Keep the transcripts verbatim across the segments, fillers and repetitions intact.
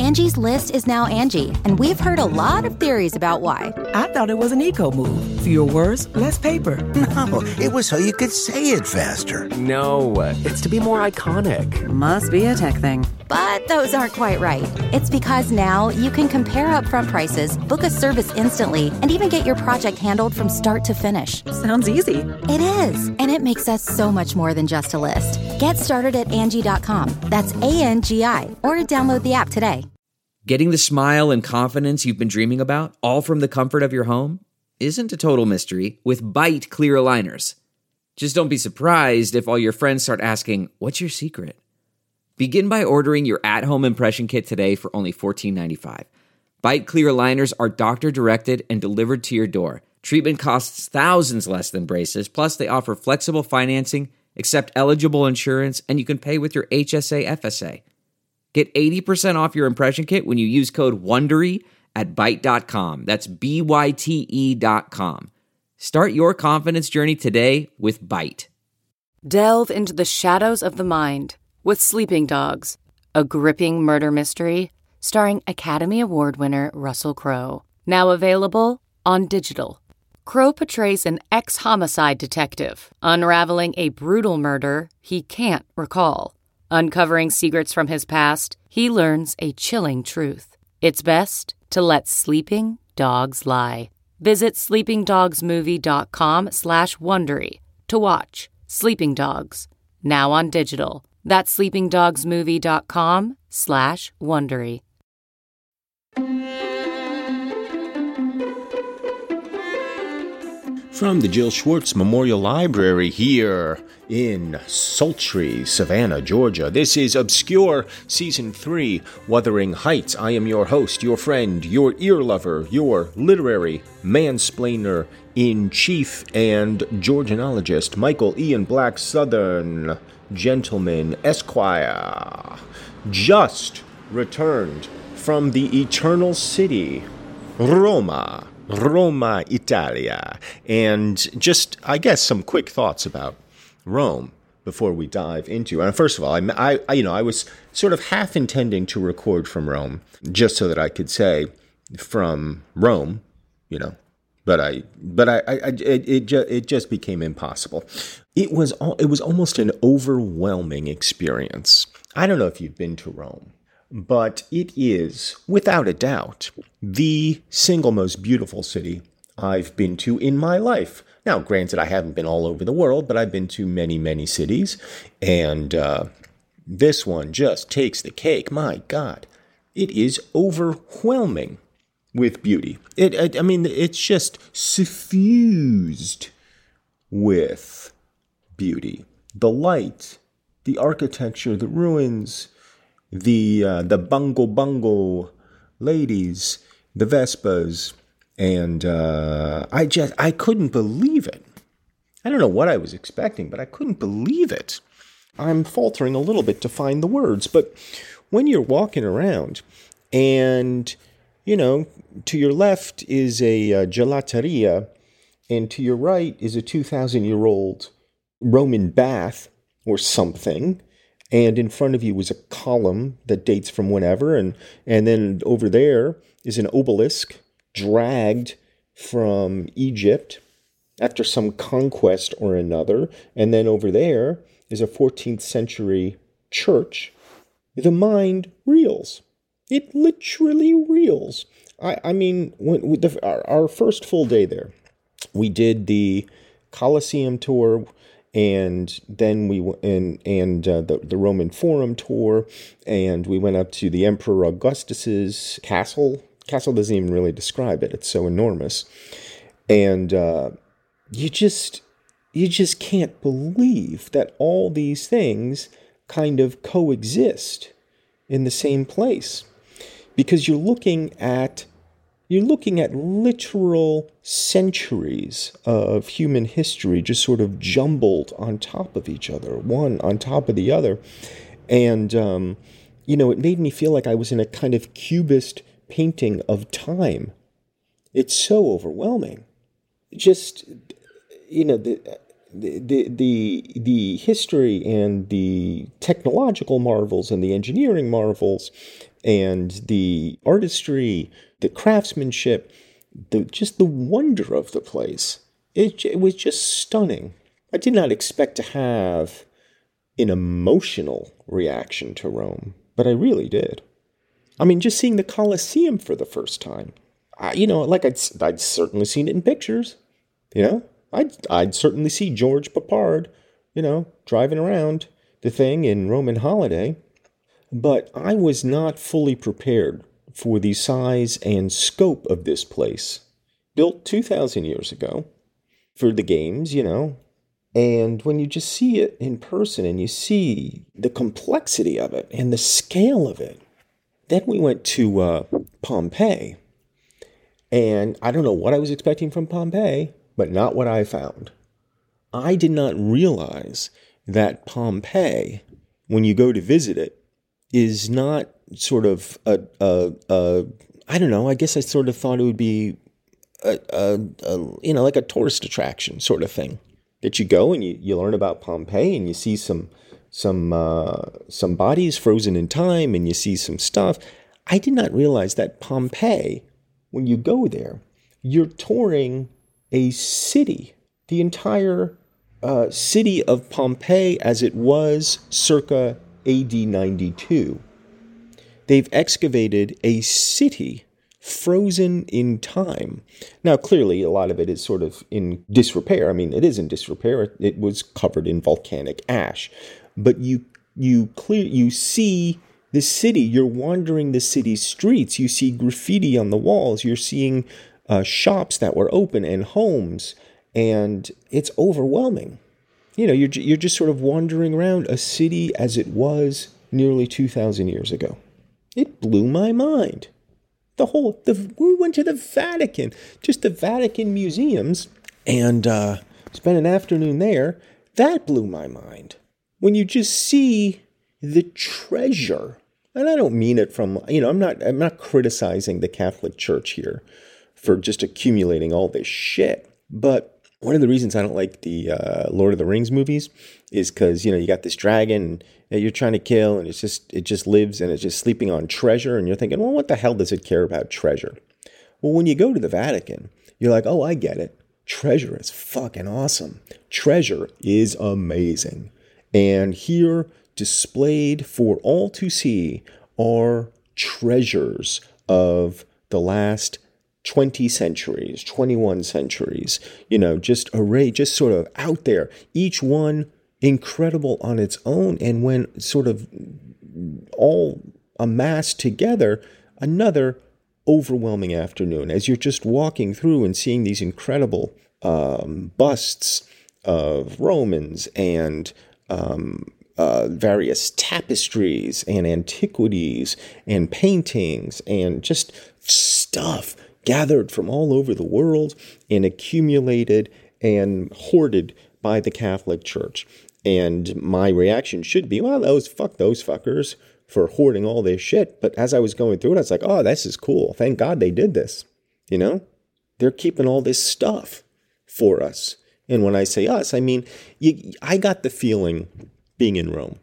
Angie's List is now Angie, and we've heard a lot of theories about why. I thought it was an eco move. Fewer words, less paper. No, it was so you could say it faster. No, it's to be more iconic. Must be a tech thing. But those aren't quite right. It's because now you can compare upfront prices, book a service instantly, and even get your project handled from start to finish. Sounds easy. It is, and it makes us so much more than just a list. Get started at Angie dot com. That's A N G I, or download the app today. Getting the smile and confidence you've been dreaming about, all from the comfort of your home, isn't a total mystery with Byte clear aligners. Just don't be surprised if all your friends start asking, "What's your secret?" Begin by ordering your at-home impression kit today for only fourteen ninety-five. Byte clear aligners are doctor-directed and delivered to your door. Treatment costs thousands less than braces, plus they offer flexible financing, accept eligible insurance, and you can pay with your H S A F S A. Get eighty percent off your impression kit when you use code WONDERY at byte dot com. That's B Y T E dot com. Start your confidence journey today with Byte. Delve into the shadows of the mind with Sleeping Dogs, a gripping murder mystery starring Academy Award winner Russell Crowe. Now available on digital. Crowe portrays an ex-homicide detective unraveling a brutal murder he can't recall. Uncovering secrets from his past, he learns a chilling truth. It's best to let sleeping dogs lie. Visit sleepingdogsmovie.com slash Wondery to watch Sleeping Dogs, now on digital. That's sleepingdogsmovie.com slash Wondery. From the Jill Schwartz Memorial Library here in sultry Savannah, Georgia, this is Obscure Season three, Wuthering Heights. I am your host, your friend, your ear lover, your literary mansplainer-in-chief and Georgianologist, Michael Ian Black Southern Gentleman Esquire, just returned from the eternal city, Roma. Roma, Italia. And just, I guess, some quick thoughts about Rome before we dive into. And first of all, I, I, you know, I was sort of half intending to record from Rome, just so that I could say from Rome, you know. But I, but I, I, I it, it, just, it just became impossible. It was, it was almost an overwhelming experience. I don't know if you've been to Rome, but it is, without a doubt, the single most beautiful city I've been to in my life. Now, granted, I haven't been all over the world, but I've been to many, many cities, and uh, this one just takes the cake. My God, it is overwhelming with beauty. It, I, I mean, it's just suffused with beauty. The light, the architecture, the ruins, the uh, the bungo bungo ladies, the Vespas, and uh, I just I couldn't believe it. I don't know what I was expecting, but I couldn't believe it. I'm faltering a little bit to find the words, but when you're walking around, and you know, to your left is a uh, gelateria, and to your right is a two thousand year old Roman bath or something. And in front of you was a column that dates from whenever, and, and then over there is an obelisk dragged from Egypt after some conquest or another, and then over there is a fourteenth century church. The mind reels. It literally reels. I, I mean, when, with the, our, our first full day there, we did the Colosseum tour, and then we and and uh, the the Roman Forum tour, and we went up to the Emperor Augustus's castle. Castle doesn't even really describe it; it's so enormous, and uh, you just you just can't believe that all these things kind of coexist in the same place, because you're looking at. You're looking at literal centuries of human history just sort of jumbled on top of each other, one on top of the other. And, um, you know, it made me feel like I was in a kind of cubist painting of time. It's so overwhelming. Just, you know, the the the the history and the technological marvels and the engineering marvels and the artistry, the craftsmanship, the just the wonder of the place. It, it was just stunning. I did not expect to have an emotional reaction to Rome, but I really did. I mean, just seeing the Colosseum for the first time. I, you know, like I'd, I'd certainly seen it in pictures. You know, I'd, I'd certainly see George Papard, you know, driving around the thing in Roman Holiday. But I was not fully prepared for the size and scope of this place. Built two thousand years ago for the games, you know. And when you just see it in person and you see the complexity of it and the scale of it. Then we went to uh, Pompeii. And I don't know what I was expecting from Pompeii, but not what I found. I did not realize that Pompeii, when you go to visit it, is not sort of a, a, a I don't know, I guess I sort of thought it would be, a, a, a you know, like a tourist attraction sort of thing. That you go and you, you learn about Pompeii and you see some some uh, some bodies frozen in time and you see some stuff. I did not realize that Pompeii, when you go there, you're touring a city, the entire uh, city of Pompeii as it was circa A D ninety-two. They've excavated a city frozen in time. Now, clearly, a lot of it is sort of in disrepair. I mean, it is in disrepair. It, it was covered in volcanic ash. But you you clear you see the city. You're wandering the city's streets. You see graffiti on the walls. You're seeing uh, shops that were open and homes, and it's overwhelming. You know, you're you're just sort of wandering around a city as it was nearly two thousand years ago. It blew my mind. The whole, the, we went to the Vatican, just the Vatican museums, and uh, spent an afternoon there. That blew my mind. When you just see the treasure, and I don't mean it from, you know, I'm not, I'm not criticizing the Catholic Church here for just accumulating all this shit. But one of the reasons I don't like the uh, Lord of the Rings movies is because, you know, you got this dragon that you're trying to kill, and it's just it just lives and it's just sleeping on treasure, and you're thinking, well, what the hell does it care about treasure? Well, when you go to the Vatican, you're like, oh, I get it. Treasure is fucking awesome. Treasure is amazing. And here, displayed for all to see, are treasures of the last twenty centuries, twenty-one centuries, you know, just array, just sort of out there, each one incredible on its own. And when sort of all amassed together, another overwhelming afternoon as you're just walking through and seeing these incredible um, busts of Romans and um, uh, various tapestries and antiquities and paintings and just stuff gathered from all over the world and accumulated and hoarded by the Catholic Church. And my reaction should be, well, those fuck those fuckers for hoarding all this shit. But as I was going through it, I was like, oh, this is cool. Thank God they did this. You know, they're keeping all this stuff for us. And when I say us, I mean, you, I got the feeling, being in Rome,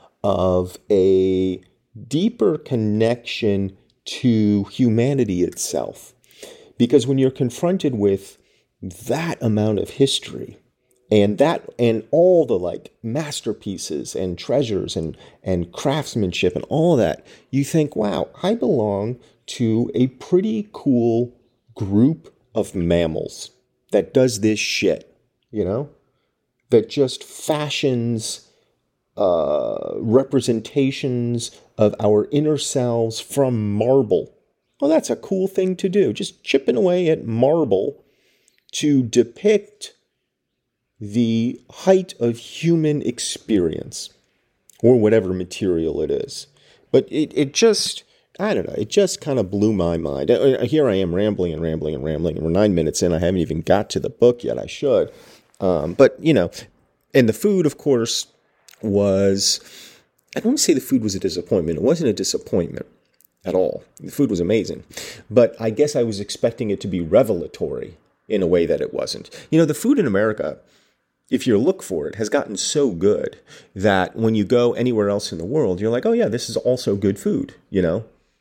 of a deeper connection to humanity itself. Because when you're confronted with that amount of history, and that, and all the like masterpieces and treasures and, and craftsmanship and all that, you think, wow, I belong to a pretty cool group of mammals that does this shit, you know, that just fashions uh, representations of our inner selves from marble. Well, that's a cool thing to do. Just chipping away at marble to depict the height of human experience, or whatever material it is. But it, it just, I don't know, it just kind of blew my mind. Here I am rambling and rambling and rambling, and we're nine minutes in. I haven't even got to the book yet. I should. Um, but, you know, and the food, of course, was, I don't want to say the food was a disappointment. It wasn't a disappointment at all. The food was amazing. But I guess I was expecting it to be revelatory in a way that it wasn't. You know, the food in America, if you look for it, has gotten so good that when you go anywhere else in the world, you're like, oh yeah, this is also good food, you know?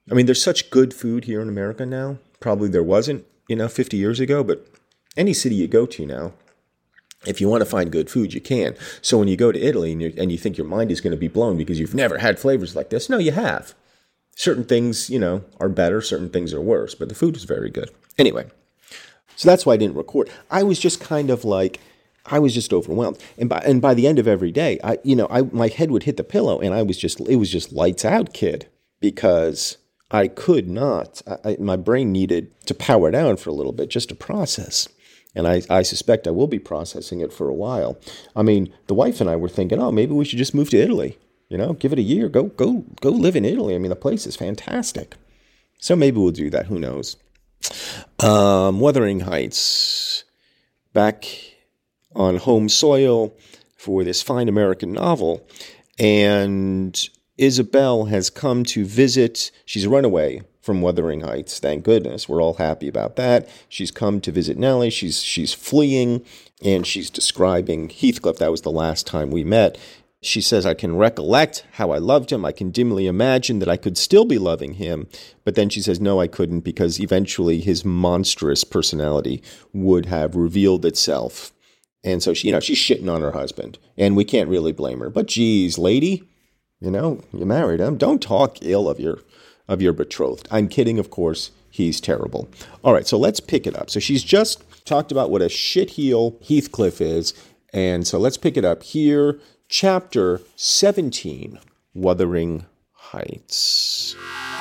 I mean, there's such good food here in America now. Probably there wasn't, you know, fifty years ago, but any city you go to now, if you want to find good food, you can. So when you go to Italy and, you and you think your mind is going to be blown because you've never had flavors like this, no, you have. Certain things, you know, are better, certain things are worse, but the food is very good. Anyway, so that's why I didn't record. I was just kind of like, I was just overwhelmed. And by and by the end of every day, I you know, I my head would hit the pillow and I was just, it was just lights out, kid, because I could not, I, my brain needed to power down for a little bit just to process. And I, I suspect I will be processing it for a while. I mean, the wife and I were thinking, oh, maybe we should just move to Italy. You know, give it a year. Go, go, go live in Italy. I mean, the place is fantastic. So maybe we'll do that. Who knows? Um, Wuthering Heights, back on home soil for this fine American novel. And Isabel has come to visit. She's run away from Wuthering Heights. Thank goodness. We're all happy about that. She's come to visit Nellie. She's she's fleeing, and she's describing Heathcliff. That was the last time we met. She says, I can recollect how I loved him. I can dimly imagine that I could still be loving him. But then she says, no, I couldn't, because eventually his monstrous personality would have revealed itself. And so she, you know, she's shitting on her husband, and we can't really blame her. But geez, lady, you know, you married him. Don't talk ill of your of your betrothed. I'm kidding, of course. He's terrible. All right, so let's pick it up. So she's just talked about what a shitheel Heathcliff is, and so let's pick it up here. Chapter seventeen, Wuthering Heights.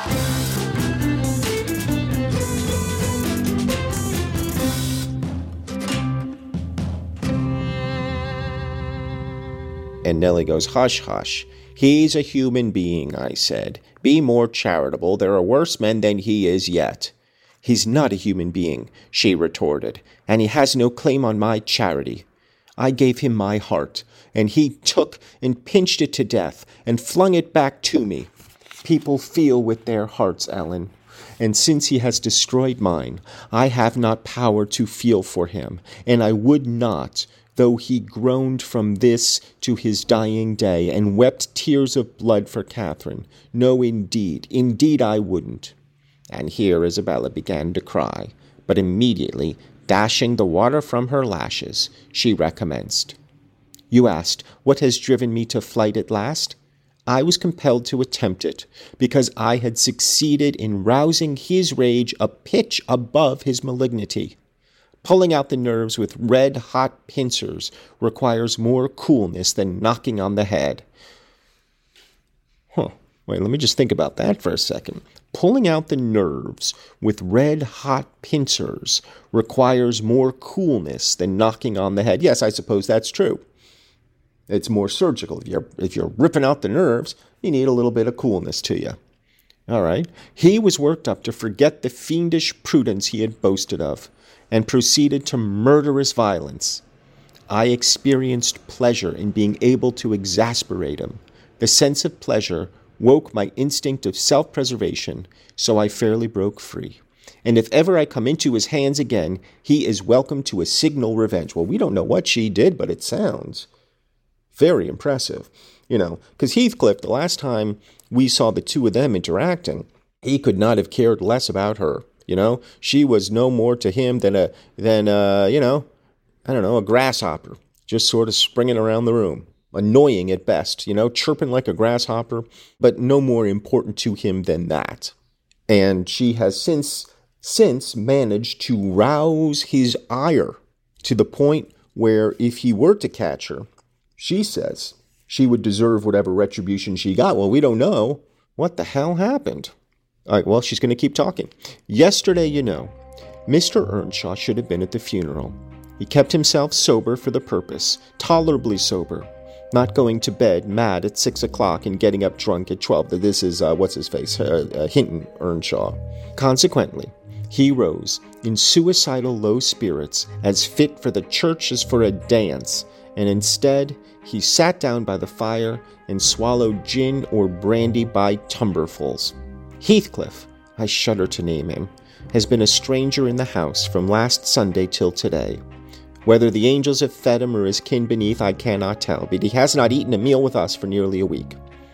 And Nellie goes, hush, hush. He's a human being, I said. Be more charitable. There are worse men than he is yet. He's not a human being, she retorted, and he has no claim on my charity. I gave him my heart, and he took and pinched it to death and flung it back to me. People feel with their hearts, Ellen, and since he has destroyed mine, I have not power to feel for him, and I would not, though he groaned from this to his dying day and wept tears of blood for Catherine. No, indeed, indeed I wouldn't. And here Isabella began to cry, but immediately, dashing the water from her lashes, she recommenced. You asked, what has driven me to flight at last? I was compelled to attempt it, because I had succeeded in rousing his rage a pitch above his malignity. Pulling out the nerves with red-hot pincers requires more coolness than knocking on the head. Huh. Wait, let me just think about that for a second. Pulling out the nerves with red-hot pincers requires more coolness than knocking on the head. Yes, I suppose that's true. It's more surgical. If you're, if you're ripping out the nerves, you need a little bit of coolness to you. All right. He was worked up to forget the fiendish prudence he had boasted of, and proceeded to murderous violence. I experienced pleasure in being able to exasperate him. The sense of pleasure woke my instinct of self-preservation, so I fairly broke free. And if ever I come into his hands again, he is welcome to a signal revenge. Well, we don't know what she did, but it sounds very impressive. You know, because Heathcliff, the last time we saw the two of them interacting, he could not have cared less about her. You know, she was no more to him than a, than a, you know, I don't know, a grasshopper, just sort of springing around the room, annoying at best, you know, chirping like a grasshopper, but no more important to him than that. And she has since, since managed to rouse his ire to the point where if he were to catch her, she says she would deserve whatever retribution she got. Well, we don't know. What the hell happened? All right, well, she's going to keep talking. Yesterday, you know, Mister Earnshaw should have been at the funeral. He kept himself sober for the purpose, tolerably sober, not going to bed mad at six o'clock and getting up drunk at twelve. This is, uh, what's his face, uh, uh, Hinton Earnshaw. Consequently, he rose in suicidal low spirits, as fit for the church as for a dance, and instead, he sat down by the fire and swallowed gin or brandy by tumblerfuls. Heathcliff, I shudder to name him, has been a stranger in the house from last Sunday till today. Whether the angels have fed him or his kin beneath, I cannot tell, but he has not eaten a meal with us for nearly a week.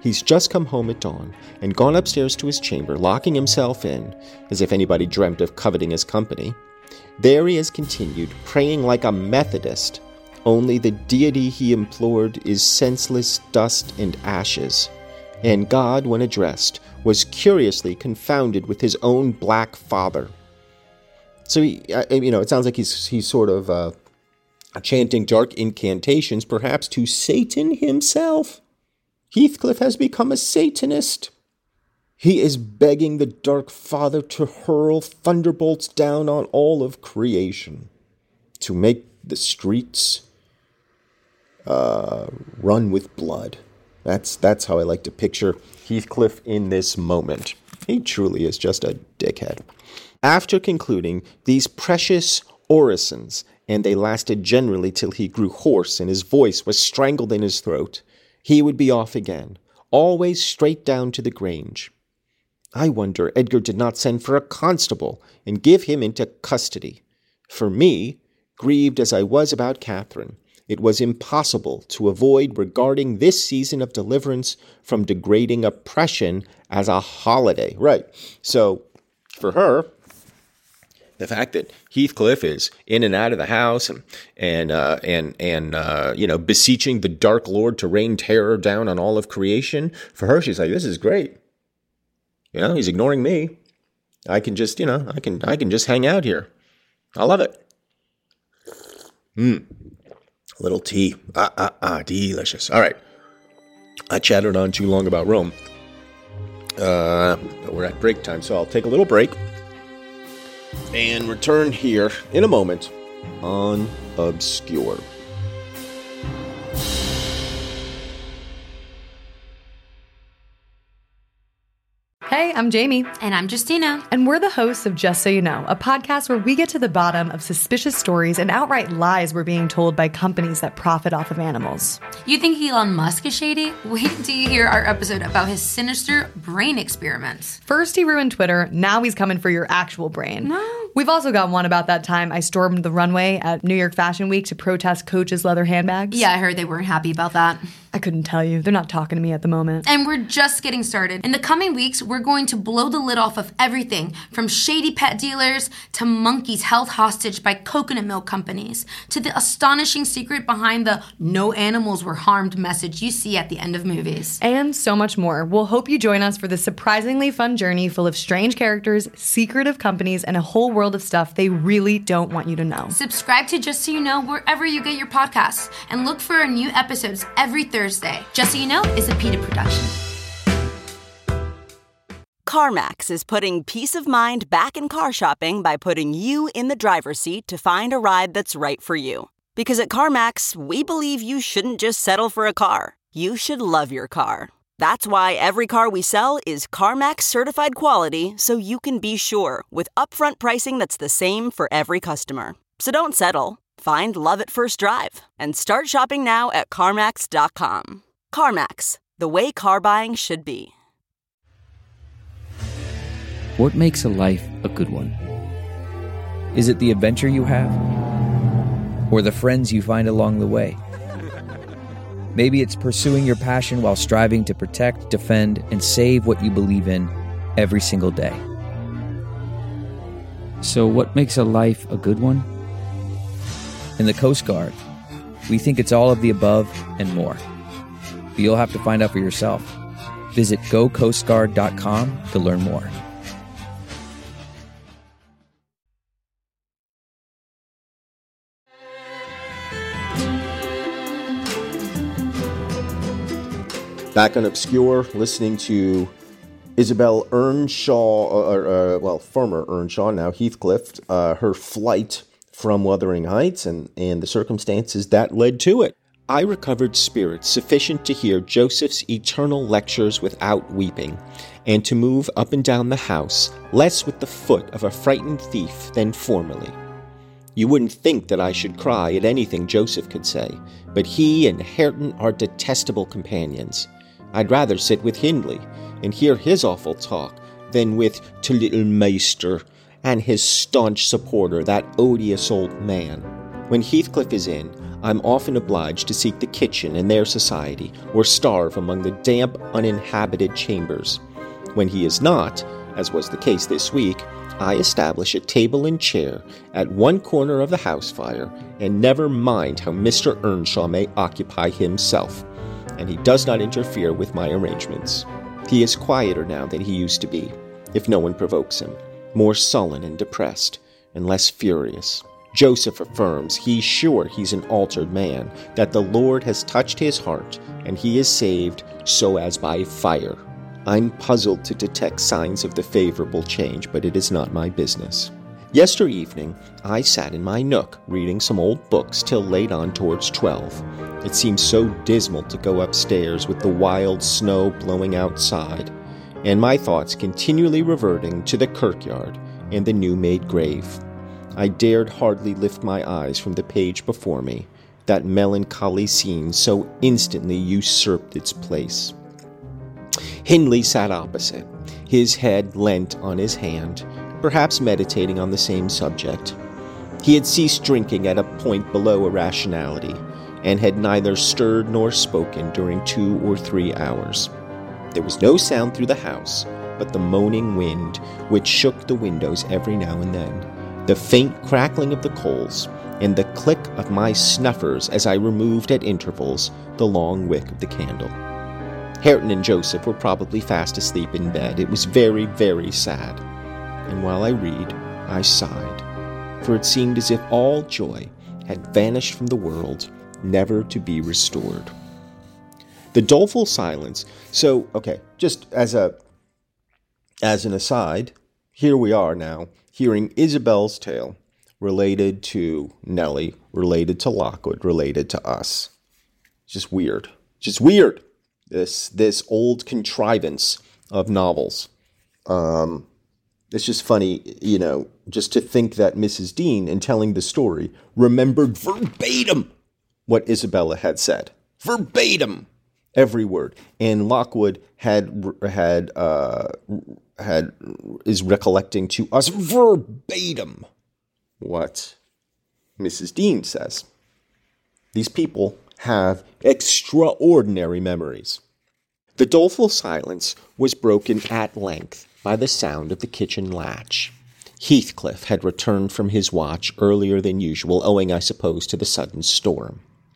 He's just come home at dawn and gone upstairs to his chamber, locking himself in, as if anybody dreamt of coveting his company. There he has continued, praying like a Methodist, only the deity he implored is senseless dust and ashes. And God, when addressed, was curiously confounded with his own black father. So, he, you know, it sounds like he's he's sort of uh, chanting dark incantations, perhaps to Satan himself. Heathcliff has become a Satanist. He is begging the Dark Father to hurl thunderbolts down on all of creation, to make the streets uh, run with blood. That's that's how I like to picture Heathcliff in this moment. He truly is just a dickhead. After concluding these precious orisons, and they lasted generally till he grew hoarse and his voice was strangled in his throat, he would be off again, always straight down to the Grange. I wonder Edgar did not send for a constable and give him into custody. For me, grieved as I was about Catherine, it was impossible to avoid regarding this season of deliverance from degrading oppression as a holiday. Right. So, for her, the fact that Heathcliff is in and out of the house and and uh, and and uh, you know, beseeching the Dark Lord to rain terror down on all of creation, for her, she's like, this is great. You know, he's ignoring me. I can just, you know, I can I can just hang out here. I love it. Mmm. Little tea. Ah, ah, ah, delicious. All right. I chattered on too long about Rome. Uh, but we're at break time, so I'll take a little break and return here in a moment on Obscure. Hey, I'm Jamie. And I'm Justina. And we're the hosts of Just So You Know, a podcast where we get to the bottom of suspicious stories and outright lies we're being told by companies that profit off of animals. You think Elon Musk is shady? Wait until you hear our episode about his sinister brain experiments. First he ruined Twitter, now he's coming for your actual brain. No. We've also got one about that time I stormed the runway at New York Fashion Week to protest Coach's leather handbags. Yeah, I heard they weren't happy about that. I couldn't tell you. They're not talking to me at the moment. And we're just getting started. In the coming weeks, we're going to blow the lid off of everything from shady pet dealers to monkeys held hostage by coconut milk companies to the astonishing secret behind the no animals were harmed message you see at the end of movies. And so much more. We'll hope you join us for this surprisingly fun journey full of strange characters, secretive companies, and a whole world of stuff they really don't want you to know. Subscribe to Just So You Know wherever you get your podcasts and look for our new episodes every Thursday. Thursday. Just So You Know is a PETA production. CarMax is putting peace of mind back in car shopping by putting you in the driver's seat to find a ride that's right for you. Because at CarMax, we believe you shouldn't just settle for a car. You should love your car. That's why every car we sell is CarMax certified quality, so you can be sure with upfront pricing that's the same for every customer. So don't settle. Find love at first drive and start shopping now at CarMax dot com. CarMax, the way car buying should be. What makes a life a good one? Is it the adventure you have? Or the friends you find along the way? Maybe it's pursuing your passion while striving to protect, defend, and save what you believe in every single day. So what makes a life a good one? In the Coast Guard, we think it's all of the above and more. But you'll have to find out for yourself. Visit go coast guard dot com to learn more. Back on Obscure, listening to Isabel Earnshaw, or, uh, well, former Earnshaw, now Heathcliff, uh, her flight from Wuthering Heights and, and the circumstances that led to it. I recovered spirits sufficient to hear Joseph's eternal lectures without weeping, and to move up and down the house less with the foot of a frightened thief than formerly. You wouldn't think that I should cry at anything Joseph could say, but he and Hareton are detestable companions. I'd rather sit with Hindley and hear his awful talk than with to little Meister and his staunch supporter, that odious old man. When Heathcliff is in, I'm often obliged to seek the kitchen in their society, or starve among the damp, uninhabited chambers. When he is not, as was the case this week, I establish a table and chair at one corner of the house fire, and never mind how Mister Earnshaw may occupy himself, and he does not interfere with my arrangements. He is quieter now than he used to be, if no one provokes him, more sullen and depressed, and less furious. Joseph affirms he's sure he's an altered man, that the Lord has touched his heart, and he is saved so as by fire. I'm puzzled to detect signs of the favorable change, but it is not my business. Yester evening, I sat in my nook, reading some old books till late on towards twelve. It seemed so dismal to go upstairs with the wild snow blowing outside, and my thoughts continually reverting to the kirkyard and the new-made grave. I dared hardly lift my eyes from the page before me. That melancholy scene so instantly usurped its place. Hindley sat opposite, his head leant on his hand, perhaps meditating on the same subject. He had ceased drinking at a point below irrationality, and had neither stirred nor spoken during two or three hours. There was no sound through the house but the moaning wind, which shook the windows every now and then, the faint crackling of the coals, and the click of my snuffers as I removed at intervals the long wick of the candle. Hareton and Joseph were probably fast asleep in bed. It was very, very sad. And while I read, I sighed, for it seemed as if all joy had vanished from the world, never to be restored. The doleful silence. So, okay, just as a as an aside, here we are now, hearing Isabel's tale, related to Nellie, related to Lockwood, related to us. Just weird. Just weird. This this old contrivance of novels. Um, it's just funny, you know, just to think that Missus Dean, in telling the story, remembered verbatim what Isabella had said. Verbatim. Every word. And Lockwood had had uh, had is recollecting to us verbatim what Missus Dean says. These people have extraordinary memories. The doleful silence was broken at length by the sound of the kitchen latch. Heathcliff had returned from his watch earlier than usual, owing, I suppose, to the sudden storm.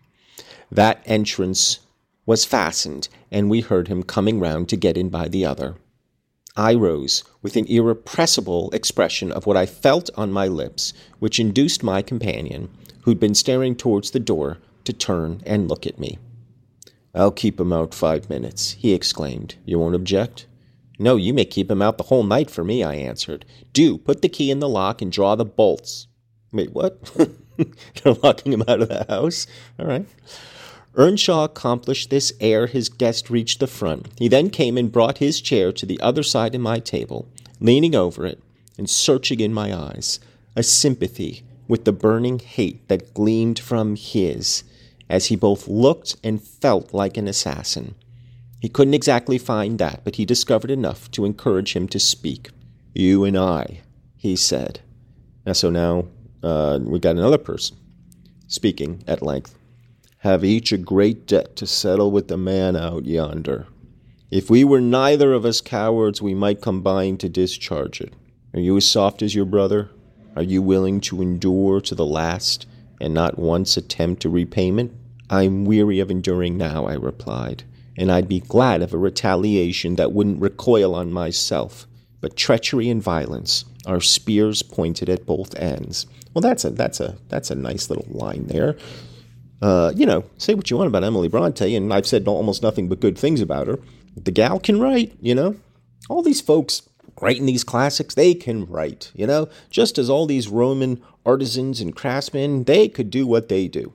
That entrance was fastened, and we heard him coming round to get in by the other. I rose with an irrepressible expression of what I felt on my lips, which induced my companion, who'd been staring towards the door, to turn and look at me. "I'll keep him out five minutes," he exclaimed. "You won't object?" "No, you may keep him out the whole night for me," I answered. "Do, put the key in the lock and draw the bolts." "Wait, what?" "You're locking him out of the house? All right." Earnshaw accomplished this ere his guest reached the front. He then came and brought his chair to the other side of my table, leaning over it and searching in my eyes, a sympathy with the burning hate that gleamed from his, as he both looked and felt like an assassin. He couldn't exactly find that, but he discovered enough to encourage him to speak. "You and I," he said. Now, so now uh, we got another person speaking at length. "Have each a great debt to settle with the man out yonder. If we were neither of us cowards, we might combine to discharge it. Are you as soft as your brother? Are you willing to endure to the last, and not once attempt a repayment?" "I'm weary of enduring now," I replied, "and I'd be glad of a retaliation that wouldn't recoil on myself. But treachery and violence are spears pointed at both ends." Well, that's a that's a that's a nice little line there. Uh, you know, say what you want about Emily Bronte, and I've said almost nothing but good things about her. The gal can write, you know. All these folks writing these classics, they can write, you know. Just as all these Roman artisans and craftsmen, they could do what they do.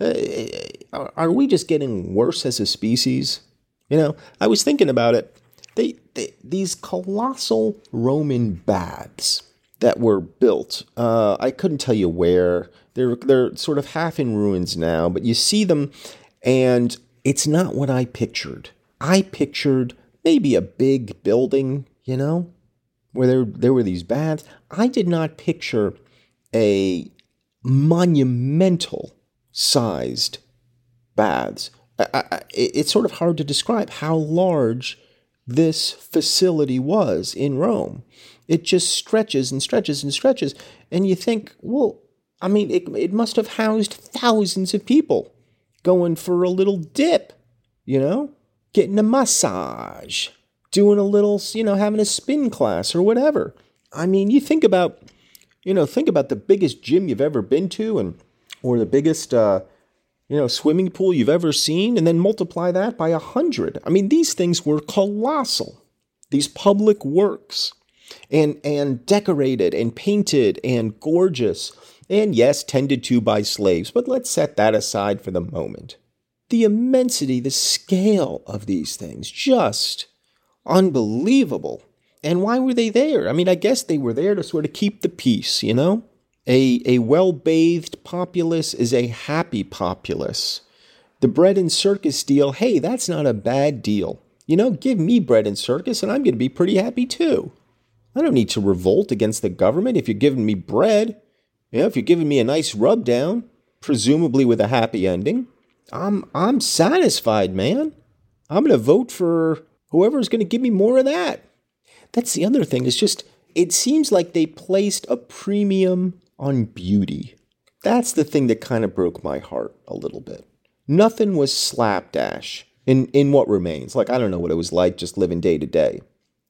Uh, are we just getting worse as a species? You know, I was thinking about it. They, they these colossal Roman baths that were built, uh, I couldn't tell you where. They're they're sort of half in ruins now, but you see them, and it's not what I pictured. I pictured maybe a big building, you know, where there, there were these baths. I did not picture a monumental sized baths. I, I, it's sort of hard to describe how large this facility was in Rome. It just stretches and stretches and stretches. And you think, well, I mean, it, it must have housed thousands of people going for a little dip, you know, getting a massage, doing a little, you know, having a spin class or whatever. I mean, you think about, you know, think about the biggest gym you've ever been to and or the biggest, uh, you know, swimming pool you've ever seen, and then multiply that by a hundred. I mean, these things were colossal. These public works, and and decorated and painted and gorgeous, and yes, tended to by slaves. But let's set that aside for the moment. The immensity, the scale of these things, just unbelievable. And why were they there? I mean, I guess they were there to sort of keep the peace, you know? A, a well-bathed populace is a happy populace. The bread and circus deal, hey, that's not a bad deal. You know, give me bread and circus and I'm going to be pretty happy too. I don't need to revolt against the government if you're giving me bread. You know, if you're giving me a nice rub down, presumably with a happy ending, I'm I'm satisfied, man. I'm going to vote for whoever's going to give me more of that. That's the other thing. It's just, it seems like they placed a premium on beauty. That's the thing that kind of broke my heart a little bit. Nothing was slapdash in, in what remains. Like, I don't know what it was like just living day to day.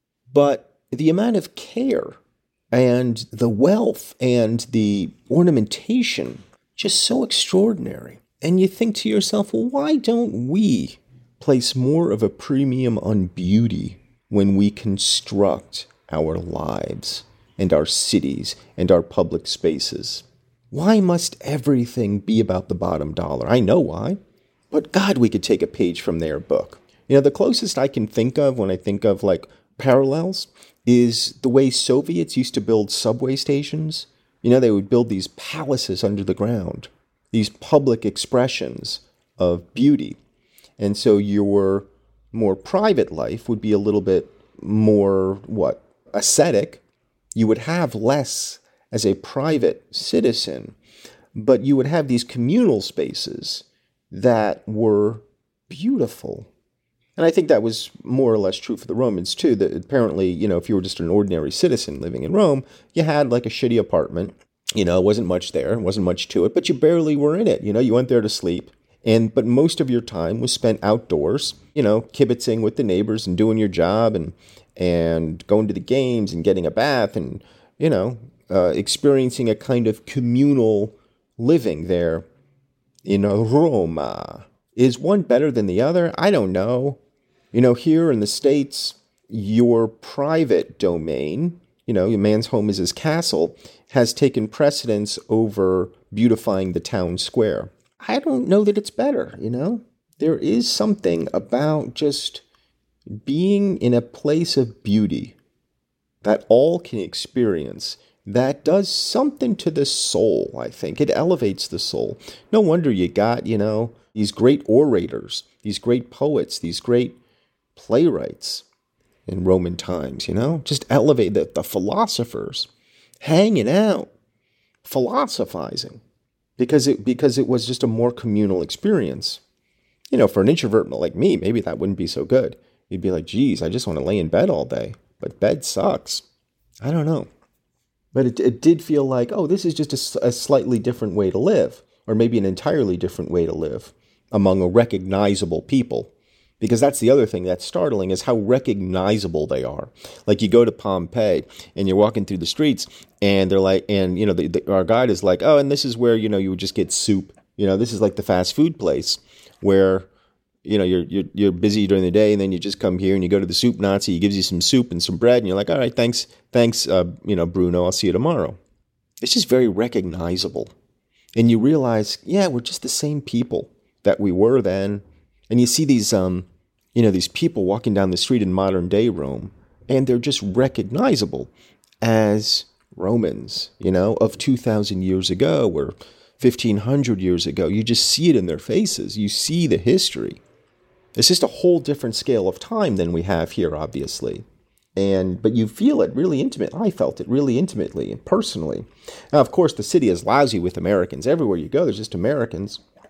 But the amount of care and the wealth and the ornamentation, just so extraordinary. And you think to yourself, well, why don't we place more of a premium on beauty when we construct our lives and our cities and our public spaces? Why must everything be about the bottom dollar? I know why, but God, we could take a page from their book. You know, the closest I can think of when I think of like parallels is the way Soviets used to build subway stations. You know, they would build these palaces under the ground, these public expressions of beauty. And so your more private life would be a little bit more, what, ascetic. You would have less as a private citizen, but you would have these communal spaces that were beautiful. And I think that was more or less true for the Romans too, that apparently, you know, if you were just an ordinary citizen living in Rome, you had like a shitty apartment, you know, wasn't much there, wasn't much to it, but you barely were in it, you know, you went there to sleep. And, but most of your time was spent outdoors, you know, kibitzing with the neighbors and doing your job and, and going to the games and getting a bath and, you know, uh, experiencing a kind of communal living there in Roma. Is one better than the other? I don't know. You know, here in the States, your private domain, you know, your man's home is his castle, has taken precedence over beautifying the town square. I don't know that it's better, you know? There is something about just being in a place of beauty that all can experience that does something to the soul, I think. It elevates the soul. No wonder you got, you know, these great orators, these great poets, these great playwrights in Roman times, you know? Just elevate the, the philosophers hanging out, philosophizing. Because it because it was just a more communal experience. You know, for an introvert like me, maybe that wouldn't be so good. You'd be like, geez, I just want to lay in bed all day. But bed sucks. I don't know. But it, it did feel like, oh, this is just a, a slightly different way to live. Or maybe an entirely different way to live among a recognizable people. Because that's the other thing that's startling is how recognizable they are. Like you go to Pompeii and you're walking through the streets and they're like, and you know, the, the, our guide is like, oh, and this is where, you know, you would just get soup. You know, this is like the fast food place where, you know, you're, you're, you're busy during the day and then you just come here and you go to the soup Nazi, he gives you some soup and some bread and you're like, all right, thanks, thanks, uh, you know, Bruno, I'll see you tomorrow. It's just very recognizable. And you realize, yeah, we're just the same people that we were then. And you see these, um, you know, these people walking down the street in modern day Rome, and they're just recognizable as Romans, you know, of two thousand years ago or fifteen hundred years ago. You just see it in their faces. You see the history. It's just a whole different scale of time than we have here, obviously. And but you feel it really intimate. I felt it really intimately and personally. Now, of course, the city is lousy with Americans. Everywhere you go, there's just Americans.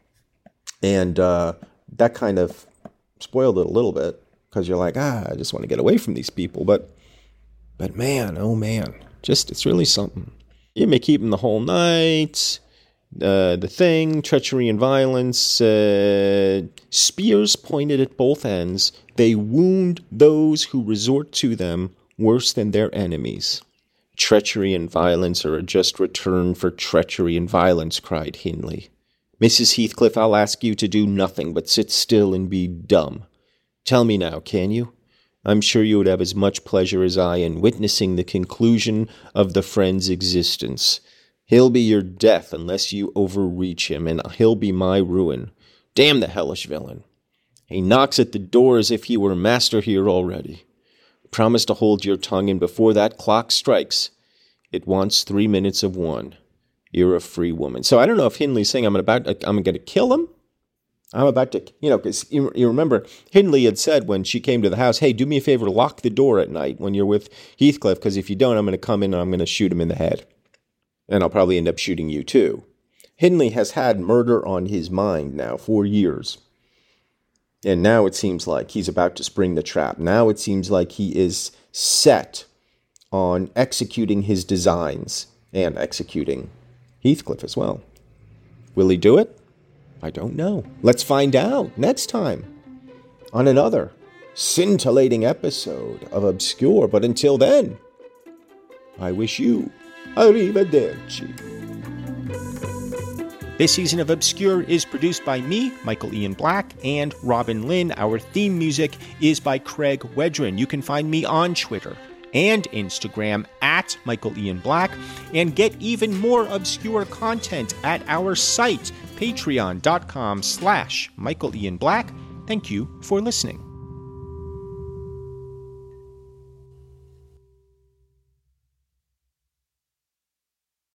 And uh, that kind of spoiled it a little bit because you're like, ah, I just want to get away from these people. But, but man, oh man, just it's really something. You may keep him the whole night. Uh, the Thing, treachery and violence, uh, spears pointed at both ends. They wound those who resort to them worse than their enemies. Treachery and violence are a just return for treachery and violence, cried Hindley. Missus Heathcliff, I'll ask you to do nothing but sit still and be dumb. Tell me now, can you? I'm sure you would have as much pleasure as I in witnessing the conclusion of the friend's existence. He'll be your death unless you overreach him, and he'll be my ruin. Damn the hellish villain. He knocks at the door as if he were master here already. Promise to hold your tongue, and before that clock strikes, it wants three minutes of one. You're a free woman. So I don't know if Hindley's saying I'm about, I'm going to kill him. I'm about to, you know, because you, you remember Hindley had said when she came to the house, hey, do me a favor, lock the door at night when you're with Heathcliff, because if you don't, I'm going to come in and I'm going to shoot him in the head. And I'll probably end up shooting you too. Hindley has had murder on his mind now for years. And now it seems like he's about to spring the trap. Now it seems like he is set on executing his designs and executing Heathcliff as well. Will he do it? I don't know. Let's find out next time on another scintillating episode of Obscure. But until then, I wish you arrivederci. This season of Obscure is produced by me, Michael Ian Black, and Robin Lynn. Our theme music is by Craig Wedren. You can find me on Twitter and Instagram at Michael Ian Black, and get even more obscure content at our site, patreon.com slash Michael Ian Black. Thank you for listening.